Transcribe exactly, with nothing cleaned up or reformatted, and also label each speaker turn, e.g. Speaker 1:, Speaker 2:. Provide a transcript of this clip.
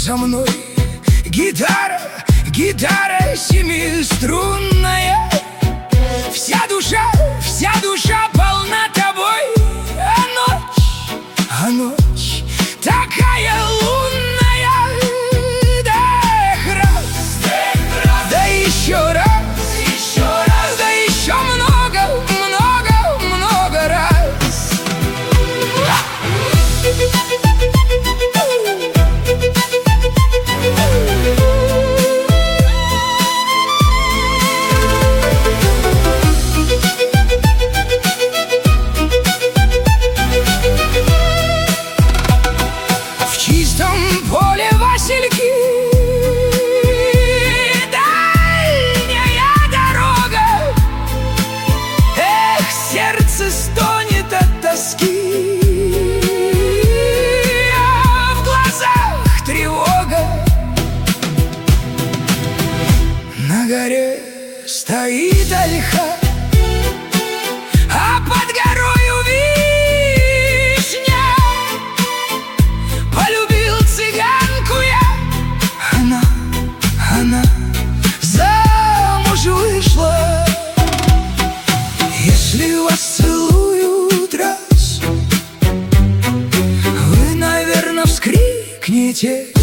Speaker 1: за мной гитара, гитара семиструнная. Вся душа, вся душа полна тобой. А ночь, а ночь такая лунная. Да раз, да еще раз, еще раз, да еще много, много, много раз. В чистом поле васильки, дальняя дорога. Эх, сердце стонет от тоски, а в глазах тревога. На горе стоит ольха, а под горою вишня. Полюбил цыганку я, она, она замуж вышла. Если вас целуют раз, вы, наверное, вскрикнете.